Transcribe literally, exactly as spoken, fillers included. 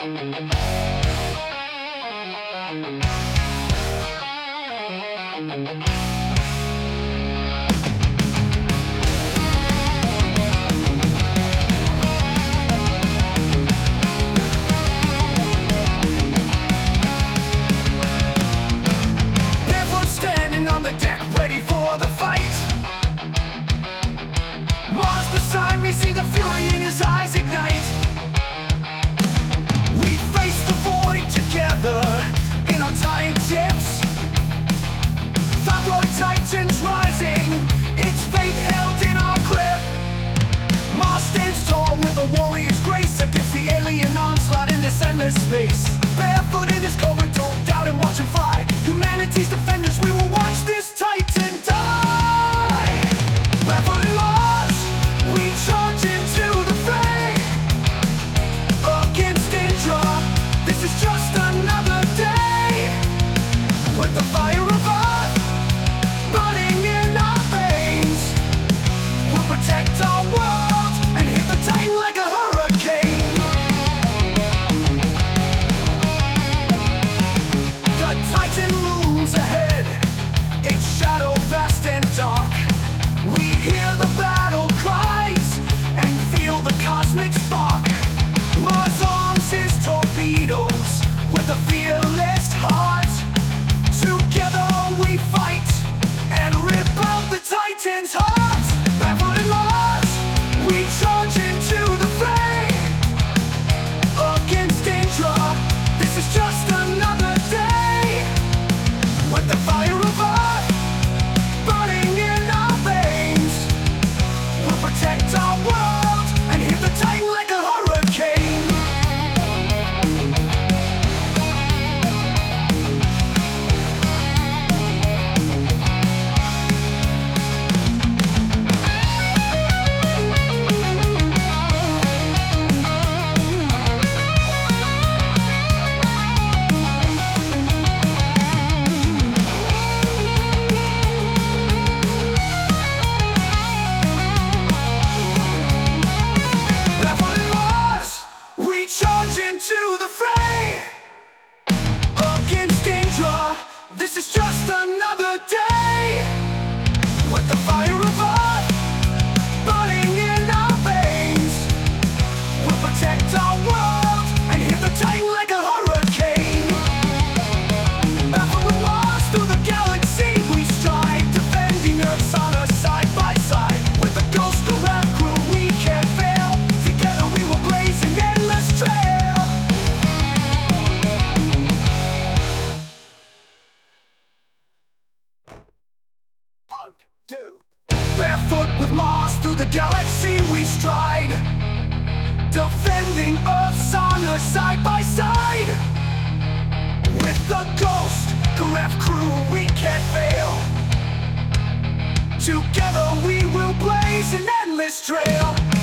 Barefoot standing on the deck, ready for the fight. Mars beside me, see the fury in his eyes ignite. We face the void together in our tight ships. Thyroid titans rising, its fate held in our grip. Mars stands tall with a warrior's grace against the alien onslaught in this endless space. Barefoot in his cover, don't doubt and watch him fly. Humanity's defenders, we will watch this titan die. Barefoot in Mars, we charge into the fray. Against Indra, this is just another day. With the fire of Earth burning in our veins, we'll protect our world and hit the titan like a hurricane. The titan looms ahead, its shadow vast and dark. We hear the battle cries and feel the cosmic spark. Mars arms his torpedoes with a fearless heart. Together we fight and rip out the titan's heart. Barefoot in Mars, we charge into the fray. Against Indra, this is just another day. With the fire of Earth burning in our veins, we'll protect our world and hit the titan like a hurricane. Barefoot in Mars, we charge into the fray. Against Indra, this is just another day. With the fire of Earth burning in our veins, we'll protect our world and hit the titan like a hurricane. Barefoot in Mars, through the galaxy we stride, defending Earth's honor side by side. With the Ghost Garab crew we can't fail, together we will blaze an endless trail. One, two. Barefoot with Mars, through the galaxy we stride, defending Earth's honor side by side. With the Ghost Garab crew we can't fail, together we will blaze an endless trail.